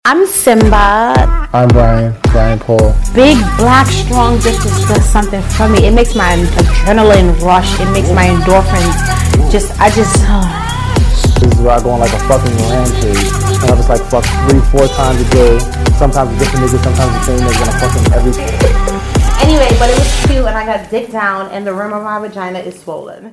I'm Simba. I'm Brian Paul. Big, black, strong dick just does something for me. It makes my adrenaline rush. It makes my endorphins This is where I go on like a fucking rampage. And I just like fuck 3-4 times a day. Sometimes a different nigga, sometimes the same nigga, and I'm fucking everything. Anyway, but it was cute and I got dick down and the rim of my vagina is swollen.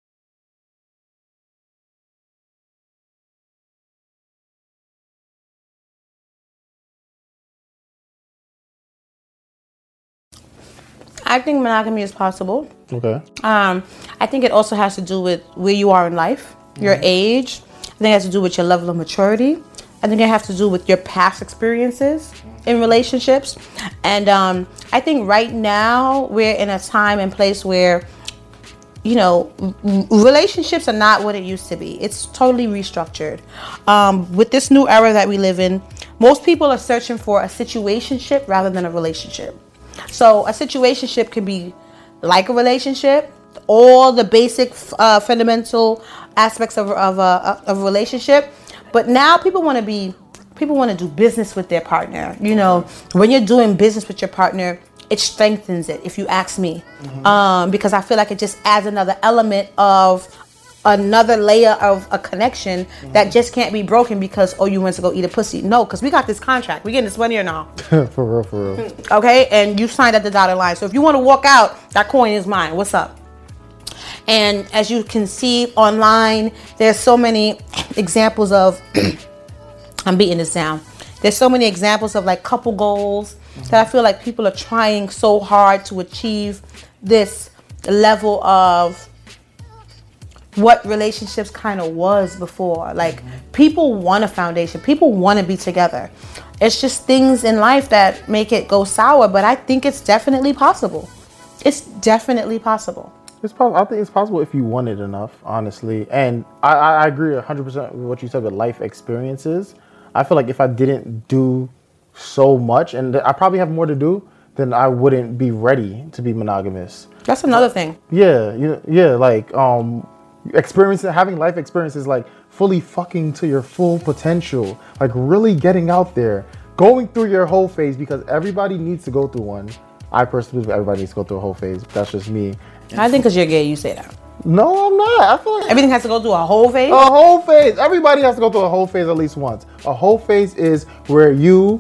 I think monogamy is possible. Okay. I think it also has to do with where you are in life, your age. I think it has to do with your level of maturity. I think it has to do with your past experiences in relationships. And I think right now we're in a time and place where, you know, relationships are not what it used to be. It's totally restructured. With this new era that we live in, most people are searching for a situationship rather than a relationship. So a situationship can be like a relationship, all the basic fundamental aspects of a relationship. But now people want to do business with their partner. You know, when you're doing business with your partner, it strengthens it, if you ask me. Because I feel like it just adds another element of another layer of a connection that just can't be broken because, oh, you went to go eat a pussy. No, because we got this contract. We getting this money or no? For real. Okay, and you signed at the dotted line. So if you want to walk out, that coin is mine. What's up? And as you can see online, there's so many examples of, I'm beating this down. There's so many examples of like couple goals that I feel like people are trying so hard to achieve this level of what relationships kind of was before. Like people want a foundation. People want to be together. It's just things in life that make it go sour, but I think it's definitely possible. It's definitely possible. I think it's possible if you want it enough, honestly. And I agree 100% with what you said with life experiences. I feel like if I didn't do so much, and I probably have more to do, then I wouldn't be ready to be monogamous. That's another thing. Like having life experiences, like fully fucking to your full potential, like really getting out there, going through your whole phase, because everybody needs to go through one. I personally believe everybody needs to go through a whole phase. That's just me. I think because you're gay, you say that. No, I'm not. I feel like everything has to go through a whole phase. A whole phase. Everybody has to go through a whole phase at least once. A whole phase is where you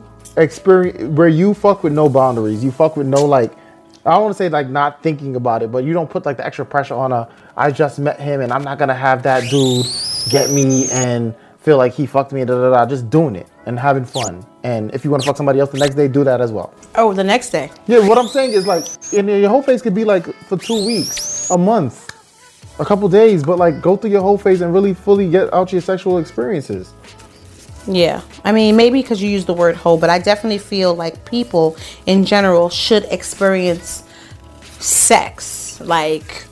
fuck with no boundaries. You fuck with no, like, I don't want to say like not thinking about it, but you don't put like the extra pressure on I just met him and I'm not gonna have that dude get me and feel like he fucked me, just doing it and having fun. And if you want to fuck somebody else the next day, do that as well. Oh, the next day. Yeah, what I'm saying is like, your whole phase could be like for 2 weeks, a month, a couple days, but like go through your whole phase and really fully get out your sexual experiences. Yeah, I mean, maybe because you use the word whole, but I definitely feel like people in general should experience sex. Like,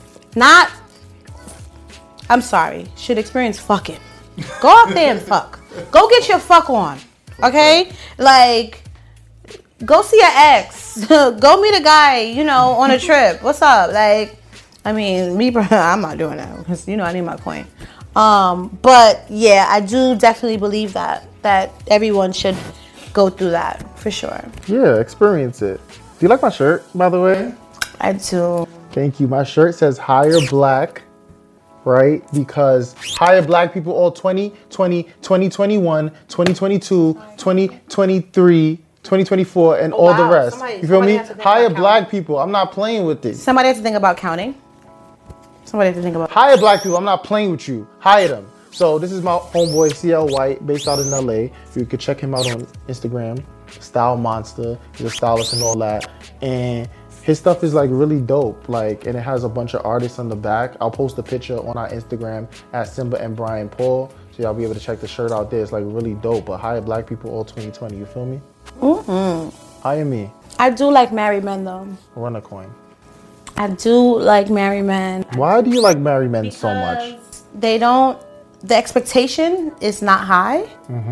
should experience fucking. Go out there and fuck. Go get your fuck on. Okay? Like, go see your ex. Go meet a guy, on a trip. What's up? Like, I mean, I'm not doing that because, I need my coin. But yeah, I do definitely believe that everyone should go through that for sure. Yeah, experience it. Do you like my shirt, by the way? I do. Thank you. My shirt says higher black, right? Because higher black people all 2020, 2021, 2022, 2023, 2024, and all the rest. You feel me? Higher black people. I'm not playing with this. Somebody has to think about counting. Hire black people. I'm not playing with you. Hire them. So this is my homeboy CL White, based out in LA. You could check him out on Instagram, Style Monster. He's a stylist and all that. And his stuff is like really dope. Like, and it has a bunch of artists on the back. I'll post a picture on our Instagram at Simba and Brian Paul, so y'all be able to check the shirt out there. It's like really dope. But hire black people all 2020. You feel me? Hire me. I do like married men though. Run a coin. I do like married men. Why do you like married men so much? The expectation is not high.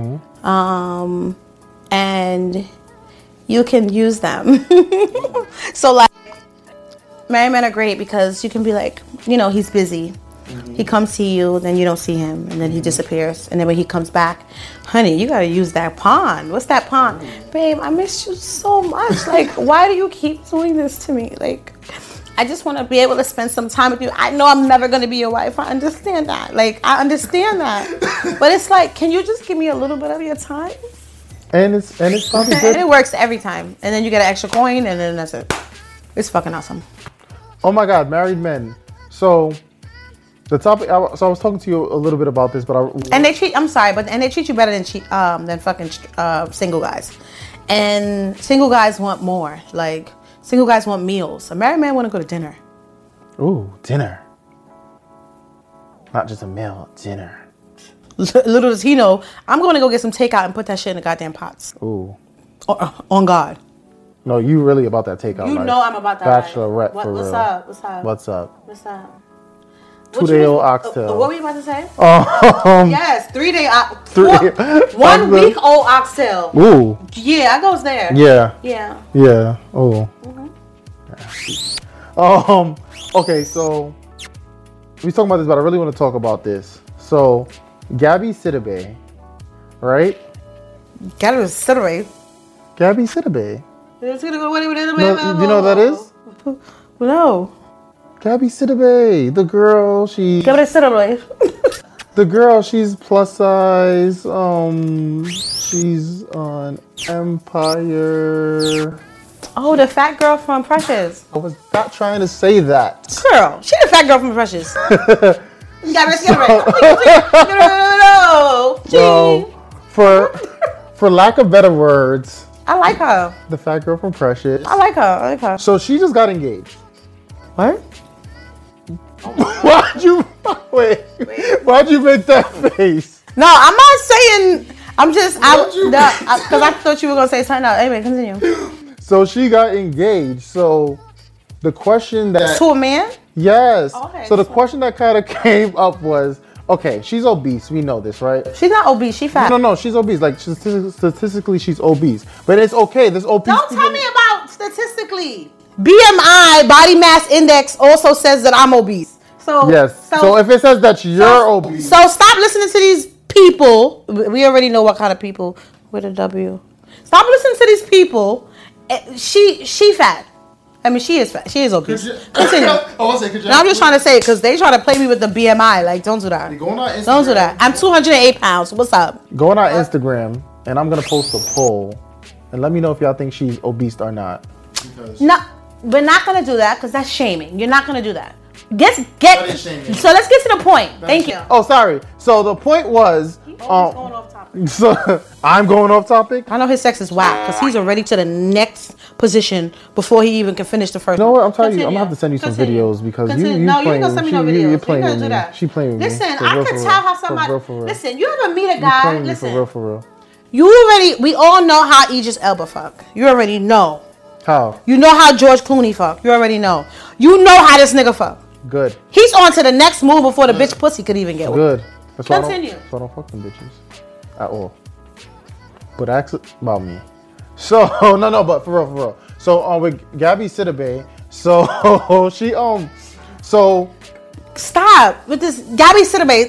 And you can use them. So like, married men are great because you can be like, he's busy. He comes see you, then you don't see him, and then he disappears. And then when he comes back, honey, you gotta use that pond. What's that pond? Babe, I miss you so much. Like, why do you keep doing this to me? Like, I just want to be able to spend some time with you. I know I'm never going to be your wife. I understand that. Like, I understand that. But it's like, can you just give me a little bit of your time? And it's probably good. And it works every time. And then you get an extra coin, and then that's it. It's fucking awesome. Oh my God, married men. So the topic. I was talking to you a little bit about this, but they treat. I'm sorry, but they treat you better than fucking single guys. And single guys want more. Like, single guys want meals. A married man want to go to dinner. Ooh, dinner. Not just a meal, dinner. Little does he know, I'm going to go get some takeout and put that shit in the goddamn pots. Ooh. On God. No, you really about that takeout. You know I'm about that. Bachelorette for real. What's up? What's up? What's up? What's up? 2-day-old oxtail. What were you about to say? Yes, 3-day oxtail. 1 week old oxtail. Ooh. Yeah, I goes there. Yeah. Yeah. Yeah. Oh. Okay, so we talking about this, but I really want to talk about this. So, Gabby Sidibe, right? Gabby Sidibe. Gabby Sidibe. No, do you know what that is? No. Gabby Sidibe, the girl, Gabby Sidibe. The girl, she's plus size. She's on Empire. Oh, the fat girl from Precious. I was not trying to say that. Girl, she the fat girl from Precious. Gabby Sidibe. So, for lack of better words, I like her. The fat girl from Precious. I like her. So she just got engaged. What? Why'd you make that face? No, I'm not saying. I'm just because I thought you were gonna say something else. Anyway, continue. So she got engaged. So the question that to a man? Yes. Okay, so the question that kind of came up was, okay, she's obese. We know this, right? She's not obese. She's fat. No, she's obese. Like statistically, she's obese. But it's okay. This obese. Don't tell me about statistically. BMI, body mass index, also says that I'm obese. So yes. So if it says that you're obese, so stop listening to these people. We already know what kind of people with a W. Stop listening to these people. She fat. I mean, she is fat. She is obese. Continue. I'm just trying to say it because they try to play me with the BMI. Like, don't do that. Don't do that. I'm 208 pounds. What's up? Going on Instagram, and I'm gonna post a poll, and let me know if y'all think she's obese or not. No, we're not gonna do that because that's shaming. You're not gonna do that. So let's get to the point. Thank you. Oh, sorry. So the point was. Going off topic. So I'm going off topic. I know his sex is whack because he's already to the next position before he even can finish the first. You know what? I'm telling you, I'm gonna have to send you some videos because you playing. No, you ain't gonna send me no videos. You're playing with me. She playing with me. Listen, I can tell how somebody. Listen, you ever meet a guy? Listen, for real. We all know how Idris Elba fuck. You already know. How? You know how George Clooney fuck. You already know. You know how this nigga fuck. Good. He's on to the next move before the bitch pussy could even get one. Good. That's why Continue. I don't fuck them bitches at all. But ask about me. So no, but for real. So with Gabby Sidibe, so she so stop with this Gabby Sidibe.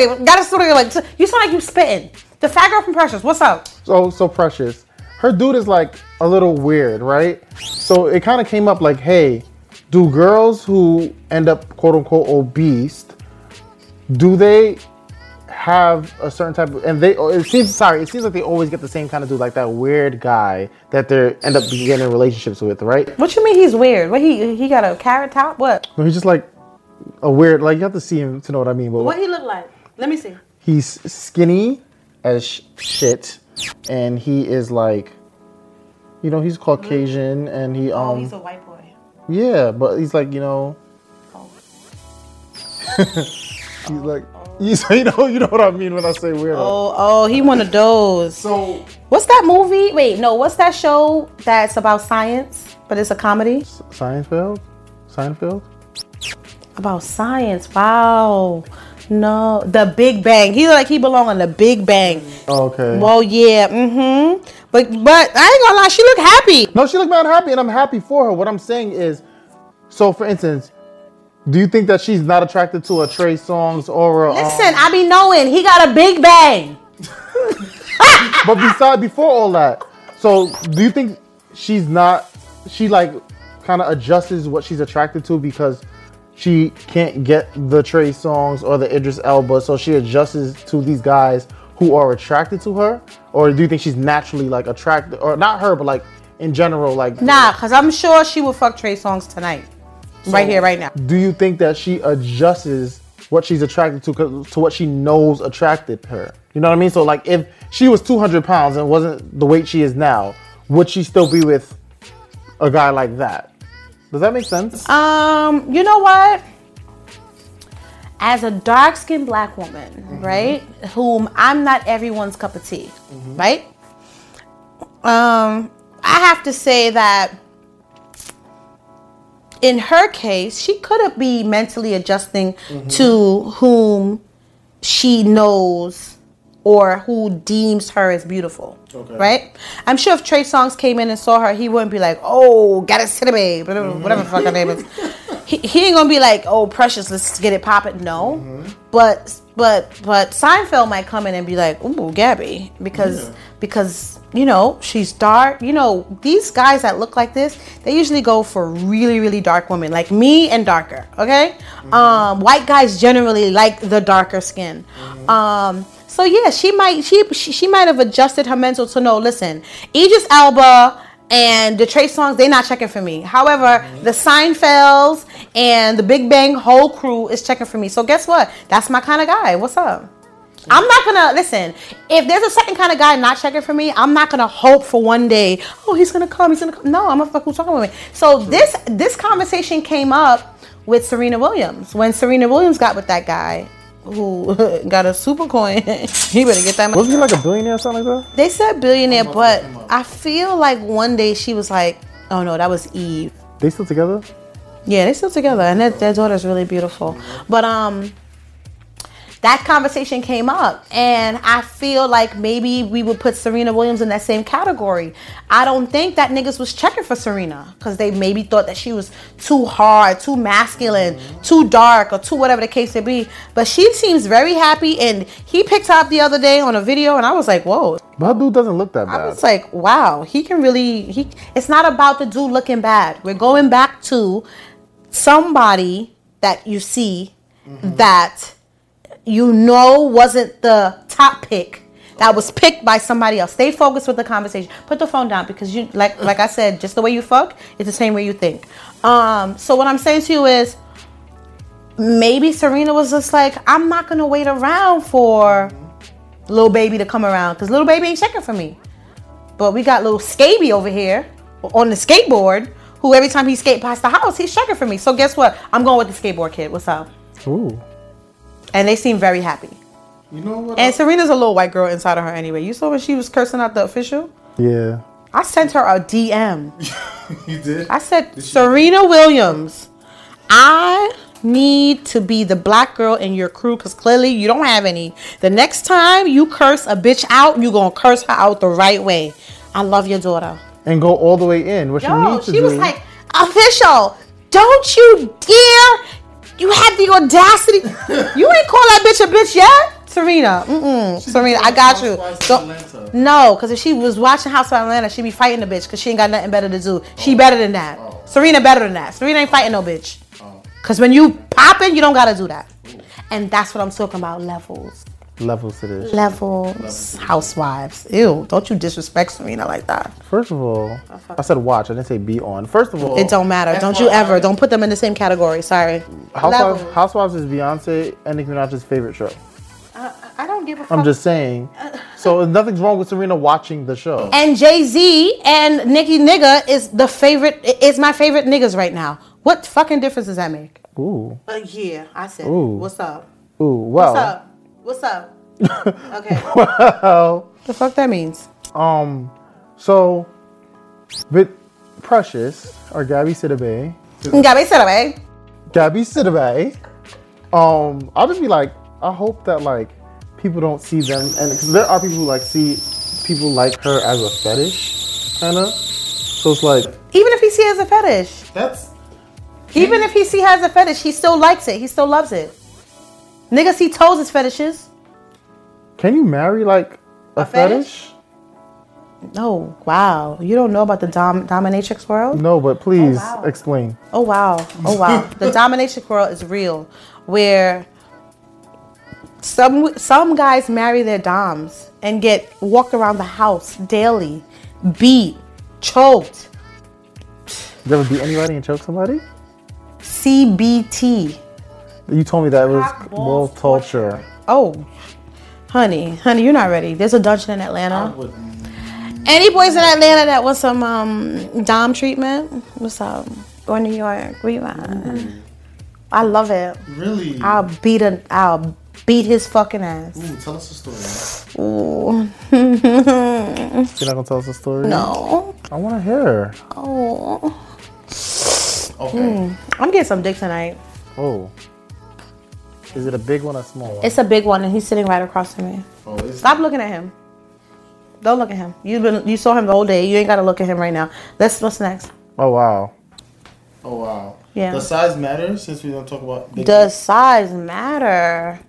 Like you sound like you spitting. The fat girl from Precious. What's up? So Precious. Her dude is like a little weird, right? So it kind of came up like, hey, do girls who end up quote unquote obese, do they have a certain type of, and it seems like they always get the same kind of dude, like that weird guy that they end up getting in relationships with, right? What you mean he's weird? What he got a carrot top? What? No, he's just like a weird, like you have to see him to know what I mean. But what he look like? Let me see. He's skinny as shit, and he is like, he's Caucasian, and he he's a white boy. Yeah, but he's like, he's like. You know what I mean when I say weirdo. Oh, he one of those. So what's that movie? Wait, no, what's that show that's about science, but it's a comedy? Seinfeld? About science. Wow. No, The Big Bang. He belong on The Big Bang. Okay. Well, yeah. But I ain't gonna lie, she look happy. No, she look mad happy, and I'm happy for her. What I'm saying is, so for instance, Do you think that she's not attracted to a Trey Songz or a... Listen, I be knowing he got a big bang. But before all that, so do you think she like kind of adjusts what she's attracted to because she can't get the Trey Songz or the Idris Elba, so she adjusts to these guys who are attracted to her? Or do you think she's naturally like attracted, or not her, but like in general, like... Nah, because I'm sure she will fuck Trey Songz tonight. So, right here, right now. Do you think that she adjusts what she's attracted to what she knows attracted her? You know what I mean? So like if she was 200 pounds and wasn't the weight she is now, would she still be with a guy like that? Does that make sense? You know what? As a dark-skinned black woman, right, whom I'm not everyone's cup of tea, right? I have to say that in her case, she could be mentally adjusting to whom she knows or who deems her as beautiful, right? I'm sure if Trey Songz came in and saw her, he wouldn't be like, oh, gotta sit a babe, whatever the fuck her name is. He ain't gonna be like, oh, Precious, let's get it poppin'. No, but Seinfeld might come in and be like, ooh, Gabby, because you know she's dark. You know these guys that look like this, they usually go for really really dark women, like me and darker. Okay, white guys generally like the darker skin. So yeah, she might have adjusted her mental to know. Listen, Idris Elba and the Trey Songz, they're not checking for me. However, the Seinfelds and the Big Bang whole crew is checking for me. So guess what? That's my kind of guy. What's up? I'm not gonna listen. If there's a certain kind of guy not checking for me, I'm not gonna hope for one day. Oh, he's gonna come. No, I'm gonna fuck who's talking with me. So this conversation came up with Serena Williams when Serena Williams got with that guy who got a super coin. He better get that money. Wasn't he like a billionaire or something like that? They said billionaire, but I feel like one day she was like, oh no, that was Eve. They still together? Yeah, they still together, and their daughter's really beautiful. But that conversation came up, and I feel like maybe we would put Serena Williams in that same category. I don't think that niggas was checking for Serena because they maybe thought that she was too hard, too masculine, too dark, or too whatever the case may be. But she seems very happy, and he picked her up the other day on a video, and I was like, whoa. But her dude doesn't look that bad. I was like, wow, he can really, it's not about the dude looking bad. We're going back to somebody that you see that you know wasn't the top pick, that was picked by somebody else. Stay focused with the conversation. Put the phone down, because you like I said, just the way you fuck is the same way you think. So what I'm saying to you is, maybe Serena was just like, I'm not gonna wait around for Lil Baby to come around, because Lil Baby ain't checking for me. But we got Lil Scaby over here on the skateboard, who every time he skate past the house, he's checking for me. So guess what? I'm going with the skateboard kid. What's up? Ooh. And they seem very happy. You know what? And Serena's a little white girl inside of her anyway. You saw when she was cursing out the official? Yeah. I sent her a DM. You did? I said, Serena Williams, I need to be the black girl in your crew, because clearly you don't have any. The next time you curse a bitch out, you're going to curse her out the right way. I love your daughter. And go all the way in. What you need to do. She was like, official, don't you dare. You had the audacity. You ain't call that bitch a bitch yet? Serena. Serena, I got you. No, because if she was watching House of Atlanta, she'd be fighting the bitch because she ain't got nothing better to do. She better than that. Serena better than that. Serena ain't fighting no bitch. Because when you popping, you don't got to do that. And that's what I'm talking about, levels. Levels to this. Levels. Housewives. Ew, don't you disrespect Serena like that. First of all, I said watch. I didn't say be on. First of all, it don't matter. Don't you ever. Don't put them in the same category. Sorry. Housewives is Beyonce and Nicki Minaj's favorite show. I don't give a fuck. I'm just saying. So nothing's wrong with Serena watching the show. And Jay-Z and Nicki Nigga is my favorite niggas right now. What fucking difference does that make? Ooh. Yeah, I said. Ooh. What's up? Ooh, well. What's up? What's up? Okay. Well. The fuck that means? So, with Precious, or Gabby Sidibe. Gabby Sidibe. I'll just be like, I hope that like people don't see them, and because there are people who like see people like her as a fetish, kind of. So it's like, even if he sees it as a fetish, Even if he has a fetish, he still likes it. He still loves it. Niggas see toes as fetishes. Can you marry like a fetish? Oh, wow. You don't know about the dominatrix world? No, but please explain. Oh, wow. The dominatrix world is real. Where some guys marry their doms and get walked around the house daily, beat, choked. You ever beat anybody and choke somebody? CBT. You told me that it was world torture. Oh, honey, you're not ready. There's a dungeon in Atlanta. Any boys in Atlanta that want some dom treatment? What's up? Go to New York. Where you at? I love it. Really? I'll beat his fucking ass. Ooh, tell us a story. Ooh. You're not gonna tell us a story? No. I want to hear. Oh. Okay. I'm getting some dick tonight. Oh. Is it a big one or a small one? It's a big one, and he's sitting right across from me. Oh, Stop looking at him. Don't look at him. You saw him the whole day. You ain't gotta look at him right now. What's next? Oh wow. Oh wow. Yeah. Does size matter since we don't talk about big Does size matter?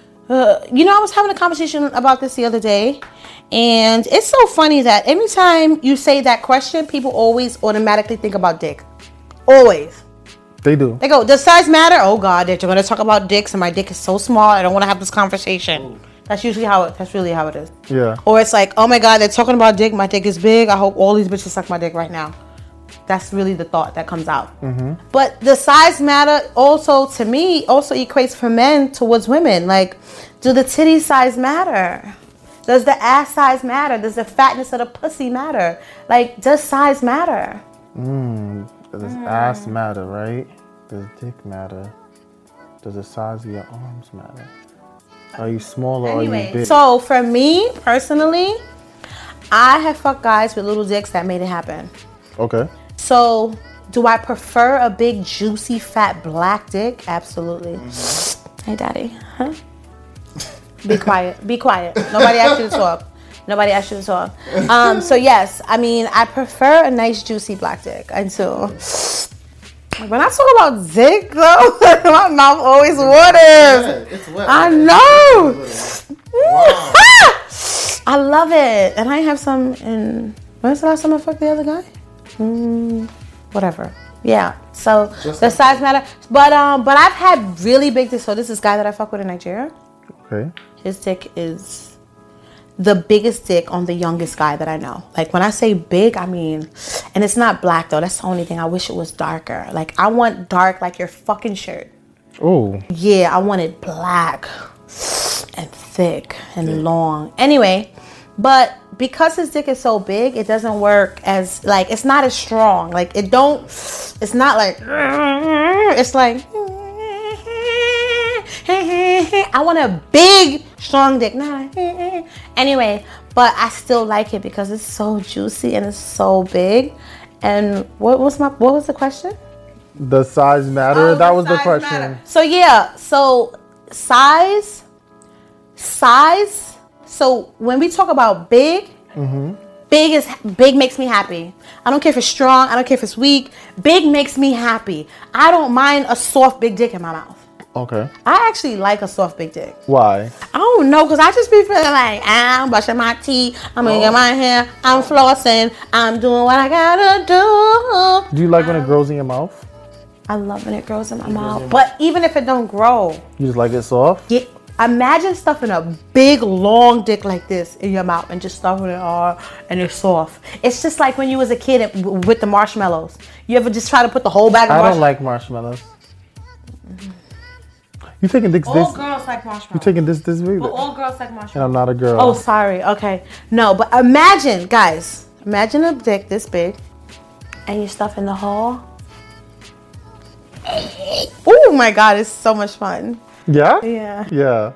I was having a conversation about this the other day, and it's so funny that anytime you say that question, people always automatically think about dick. Always. They do. They go, does size matter? Oh God, they're going to talk about dicks, and my dick is so small, I don't want to have this conversation. Ooh. That's really how it is. Yeah. Or it's like, oh my God, they're talking about dick, my dick is big, I hope all these bitches suck my dick right now. That's really the thought that comes out. Mm-hmm. But the size matter also, to me, also equates for men towards women. Like, do the titty size matter? Does the ass size matter? Does the fatness of the pussy matter? Like, does size matter? Does ass matter, right? Does dick matter? Does the size of your arms matter? Are you small or are you big? So for me, personally, I have fucked guys with little dicks that made it happen. Okay. So, do I prefer a big, juicy, fat, black dick? Absolutely. Mm-hmm. Hey, daddy. Huh? Be quiet. Be quiet. Nobody asked you to talk. So, yes. I mean, I prefer a nice, juicy black dick. Until when I talk about dick, though, my mouth always waters. It's wet. I know. Wow. I love it. And I have some in... When's the last time I fucked the other guy? Whatever. Yeah. So the size matter, but I've had really big dicks. So this is guy that I fuck with in Nigeria. Okay. His dick is the biggest dick on the youngest guy that I know. Like when I say big, I mean, and it's not black though. That's the only thing. I wish it was darker. Like I want dark, like your fucking shirt. Oh. Yeah, I want it black and thick and long. Anyway, but because his dick is so big, it doesn't work as, like, it's not as strong. Like, it's not like, it's like, I want a big, strong dick. Anyway, but I still like it because it's so juicy and it's so big. And what was the question? The size matter? That was the question. Matter. So, yeah. So, size. So when we talk about big, big makes me happy. I don't care if it's strong. I don't care if it's weak. Big makes me happy. I don't mind a soft big dick in my mouth. Okay. I actually like a soft big dick. Why? I don't know, because I just be feeling like, I'm brushing my teeth. I'm going to get my hair. I'm flossing. I'm doing what I got to do. Do you like when it grows in your mouth? I love when it grows in my mouth. But even if it don't grow. You just like it soft? Yeah. Imagine stuffing a big, long dick like this in your mouth and just stuffing it all and it's soft. It's just like when you was a kid with the marshmallows. You ever just try to put the whole bag of marshmallows? I don't like marshmallows. You taking this? All girls like marshmallows. You taking this big? But all girls like marshmallows. And I'm not a girl. Oh, sorry. Okay. No, but imagine, guys. Imagine a dick this big and you stuff in the hole. Oh my God, it's so much fun. Yeah? Yeah. Yeah.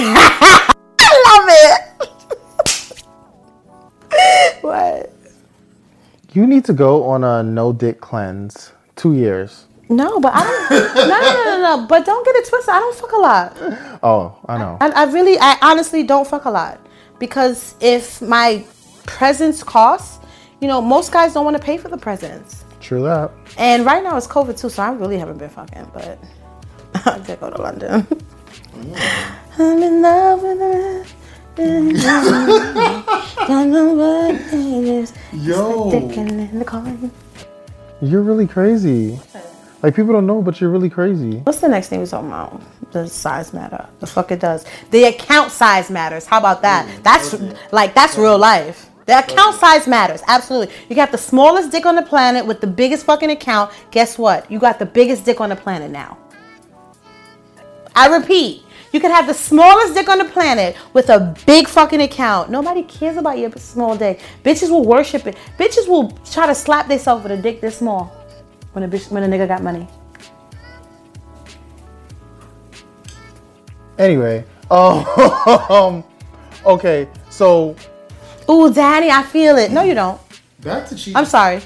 I love it. What? You need to go on a no dick cleanse. 2 years. No, but I don't. No. But don't get it twisted. I don't fuck a lot. Oh, I know. I honestly don't fuck a lot. Because if my presents cost, most guys don't want to pay for the presents. True that. And right now it's COVID too, so I really haven't been fucking, but I did go to London. I'm in love with her. Don't know what it is. Yo. In the car. You're really crazy. Like, people don't know, but you're really crazy. What's the next thing we're talking about? Does size matter? The fuck it does. The account size matters. How about that? That's real life. The account size matters. Absolutely. You got the smallest dick on the planet with the biggest fucking account. Guess what? You got the biggest dick on the planet now. I repeat. You could have the smallest dick on the planet with a big fucking account. Nobody cares about your small dick. Bitches will worship it. Bitches will try to slap themselves with a dick this small when a nigga got money. Anyway, okay, so. Ooh, daddy, I feel it. No, you don't. Back to cheating. I'm sorry.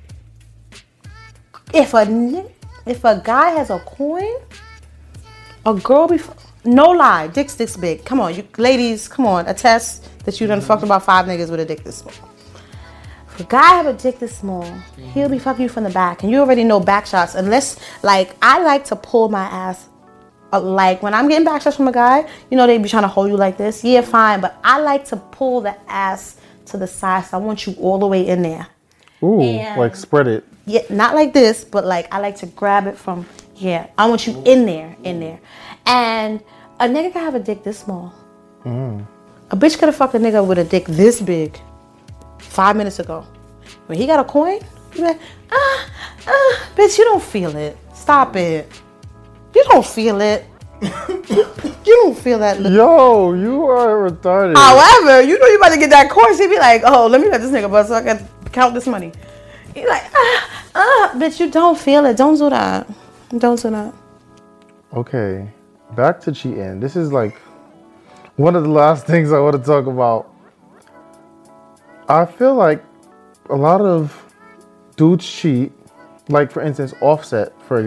If a guy has a coin, a girl no lie, dick's this big. Come on, you ladies, come on, attest that you done fucked about 5 niggas with a dick this small. If a guy have a dick this small, he'll be fucking you from the back, and you already know back shots. Unless, like, I like to pull my ass. Like, when I'm getting back shots from a guy, you know, they be trying to hold you like this. Yeah, fine, but I like to pull the ass to the side, so I want you all the way in there. Ooh, like spread it. Yeah, not like this, but like I like to grab it from here. I want you in there. And a nigga can have a dick this small. A bitch could have fucked a nigga with a dick this big 5 minutes ago. When he got a coin, you be like, bitch, you don't feel it. Stop it. You don't feel it. You don't feel that. Yo, you are retarded. However, you know you about to get that coin, so you be like, oh, let me let this nigga bust so I can count this money. You're like, bitch, you don't feel it. Don't do that. Don't do that. Okay, back to cheating. This is like one of the last things I want to talk about. I feel like a lot of dudes cheat. Like, for instance, Offset, for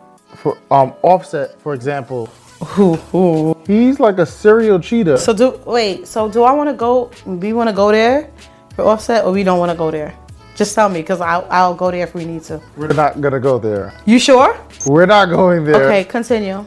example. He's like a serial cheater. So do I want to go? We want to go there for Offset, or we don't want to go there? Just tell me, because I'll go there if we need to. We're not gonna go there. You sure? We're not going there. Okay, continue.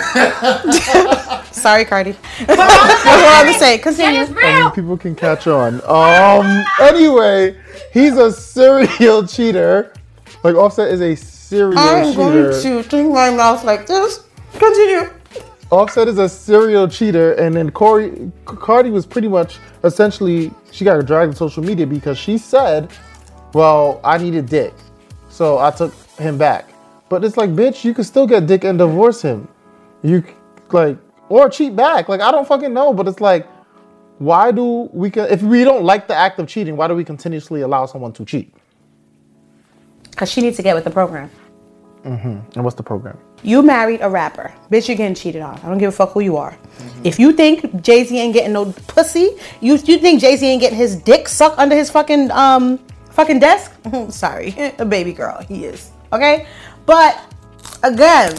Sorry, Cardi. That's what I was saying. Continue. I mean, people can catch on. Anyway, he's a serial cheater. Like, Offset is a serial cheater. I'm going to clean my mouth like this. Continue. Offset is a serial cheater, and then Cardi was pretty much, essentially, she got dragged on social media because she said, well, I needed dick, so I took him back. But it's like, bitch, you can still get dick and divorce him. You, like, or cheat back. Like, I don't fucking know, but it's like, why do we, if we don't like the act of cheating, why do we continuously allow someone to cheat? Because she needs to get with the program. And what's the program? You married a rapper. Bitch, you're getting cheated on. I don't give a fuck who you are. If you think Jay-Z ain't getting no pussy, you think Jay-Z ain't getting his dick sucked under his fucking desk? Sorry, a baby girl, he is. Okay? But, again,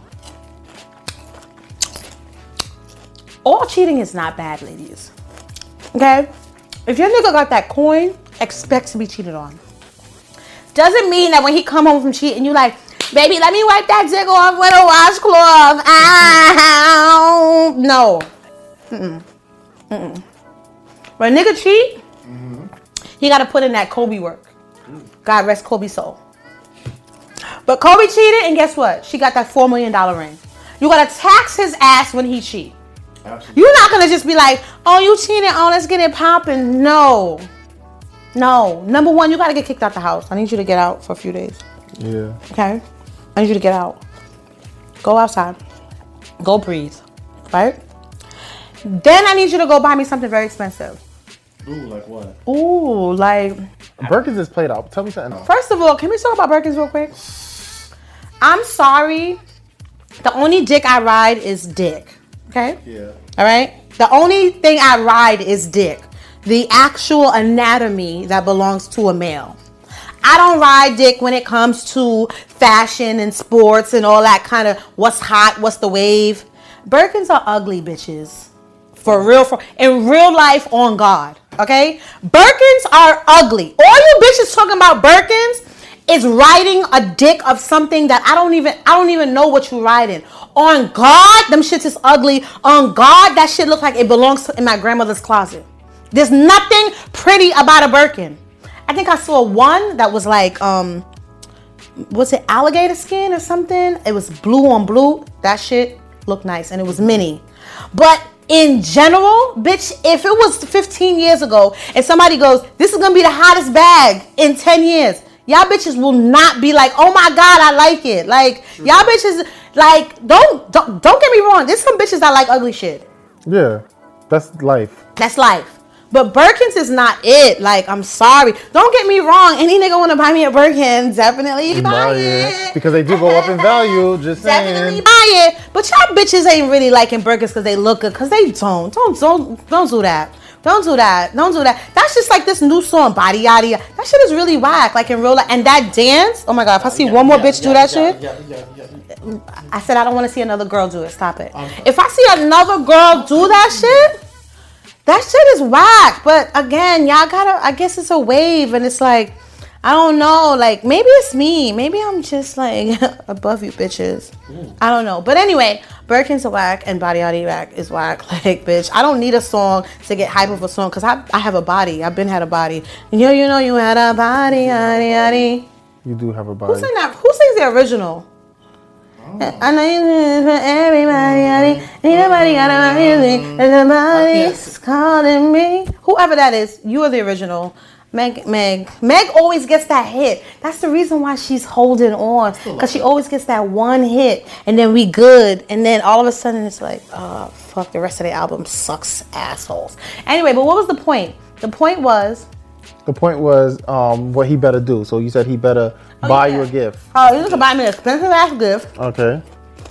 all cheating is not bad, ladies. Okay? If your nigga got that coin, expect to be cheated on. Doesn't mean that when he come home from cheating, you like, baby, let me wipe that dick off with a washcloth. Ow. No. When a nigga cheat, he got to put in that Kobe work. God rest Kobe's soul. But Kobe cheated, and guess what? She got that $4 million ring. You got to tax his ass when he cheat. Absolutely. You're not going to just be like, oh, you cheated. Oh, let's get it popping. No. Number one, you got to get kicked out the house. I need you to get out for a few days. Yeah. Okay? I need you to get out. Go outside. Go breathe. Right? Then I need you to go buy me something very expensive. Ooh, like what? Ooh, like... Birkins is played out. Tell me something else. First of all, can we talk about Birkins real quick? I'm sorry. The only dick I ride is dick. Okay? Yeah. All right? The only thing I ride is dick. The actual anatomy that belongs to a male. I don't ride dick when it comes to fashion and sports and all that kind of what's hot, what's the wave. Birkins are ugly bitches. For real, in real life, on God. Okay? Birkins are ugly. All you bitches talking about Birkins is riding a dick of something that I don't even know what you're riding. On God, them shits is ugly. On God, that shit look like it belongs in my grandmother's closet. There's nothing pretty about a Birkin. I think I saw one that was like, was it alligator skin or something? It was blue on blue. That shit looked nice and it was mini. But in general, bitch, if it was 15 years ago and somebody goes, this is gonna be the hottest bag in 10 years, y'all bitches will not be like, oh my God, I like it. Like, y'all bitches, like, don't get me wrong. There's some bitches that like ugly shit. Yeah, that's life. That's life. But Birkins is not it. Like, I'm sorry. Don't get me wrong. Any nigga want to buy me a Birkin, definitely buy it. Because they do go up in value, just saying. Definitely buy it. But y'all bitches ain't really liking Birkins because they look good. Because they don't. Don't do that. Don't do that. Don't do that. That's just like this new song, Body Yaddy. That shit is really whack. Like in real life. And that dance, oh my God, if I see one more bitch do that shit. I said I don't want to see another girl do it. Stop it. If I see another girl do that shit, that shit is whack. But again, y'all gotta, I guess it's a wave. And it's like, I don't know. Like, maybe it's me. Maybe I'm just like above you bitches. I don't know. But anyway, Birkin's whack and Body Yaddy whack is whack. Like, bitch, I don't need a song to get hype of a song because I have a body. I've been had a body. And you know you had a body, yaddy, yaddy. You do have a body. Who sang that? Who sings the original? I know you do it for everybody. Ain't nobody got a music. There's nobody's calling me. Whoever that is, you are the original. Meg always gets that hit. That's the reason why she's holding on. Because she always gets that one hit. And then we good. And then all of a sudden it's like, oh, fuck, the rest of the album sucks, assholes. Anyway, but what was the point? The point was what he better do. So you said he better buy you a gift. Oh, he was to buy me an expensive ass gift. Okay.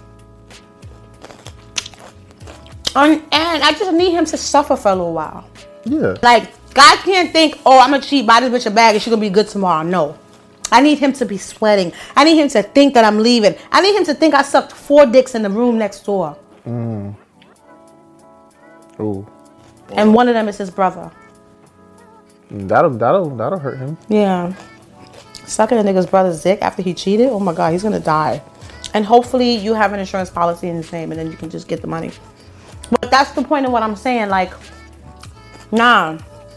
And I just need him to suffer for a little while. Yeah. Like, God can't think, oh, I'm going to cheat, buy this bitch a bag and she's going to be good tomorrow. No. I need him to be sweating. I need him to think that I'm leaving. I need him to think I sucked 4 dicks in the room next door. Ooh. And one of them is his brother. That'll hurt him. Yeah. Sucking a nigga's brother's dick after he cheated? Oh my God, he's going to die. And hopefully you have an insurance policy in his name and then you can just get the money. But that's the point of what I'm saying. Like, nah.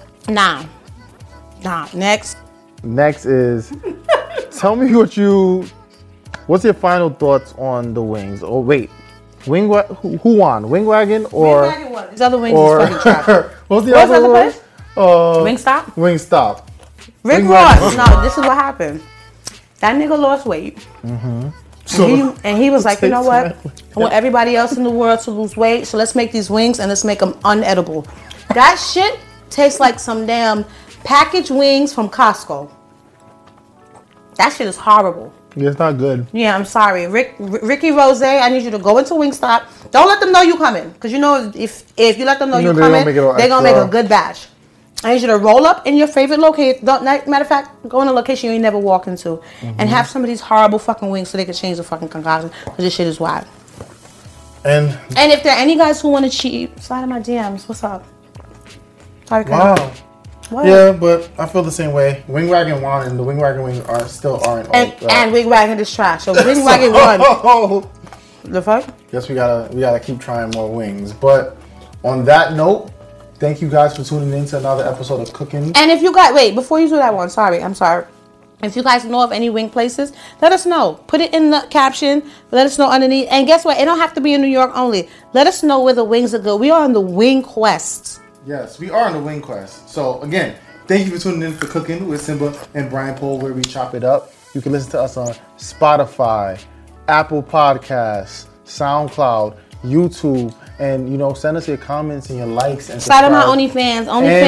Next is tell me what's your final thoughts on the wings? Oh wait, who won? Wingwagon or Wingwagon won. These other wings is fucking trash. What's the other place? Wingstop. Wingstop. Rick Ross. No, this is what happened. That nigga lost weight. Mm-hmm. And he was like, you know what? I want everybody else in the world to lose weight, so let's make these wings and let's make them unedible. That shit tastes like some damn packaged wings from Costco. That shit is horrible. Yeah, it's not good. Yeah, I'm sorry. Ricky Rose, I need you to go into Wingstop. Don't let them know you coming. Because you know if you let them know you coming, they're going to make a good batch. I need you to roll up in your favorite location. Matter of fact, go in a location you ain't never walk into. And have some of these horrible fucking wings so they can change the fucking concoction. Because this shit is wild. And if there are any guys who want to cheat, slide in my DMs. What's up? Sorry, wow. What? Yeah, but I feel the same way. Wingwagon won, and the Wingwagon wings aren't. And Wingwagon is trash. So Wingwagon won. The fuck? Guess we gotta keep trying more wings. But on that note, thank you guys for tuning in to another episode of Cooking. And if you guys before you do that one, I'm sorry. If you guys know of any wing places, let us know. Put it in the caption. Let us know underneath. And guess what? It don't have to be in New York only. Let us know where the wings are good. We are on the wing quest. Yes, we are on the wing quest. So again, thank you for tuning in for Cooking with Simba and Brian Pohl, where we chop it up. You can listen to us on Spotify, Apple Podcasts, SoundCloud, YouTube, and send us your comments and your likes and subscribe. Slide on my OnlyFans,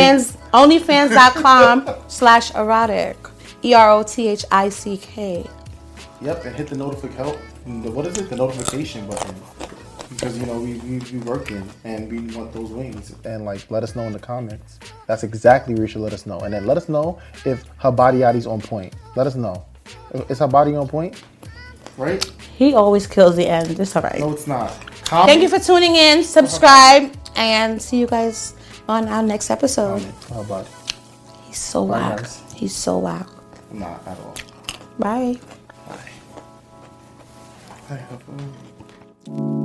onlyfans.com/erotic, EROTHICK. Yep, and hit the the notification button. Because we working and we want those wings. And let us know in the comments. That's exactly where you should let us know. And then let us know if her body yaddy's on point. Let us know. Is her body on point? Right? He always kills the end. It's alright. No, it's not. Thank you for tuning in. Subscribe and see you guys on our next episode. How about? He's so whack. He's so whack. Not at all. Bye. Bye.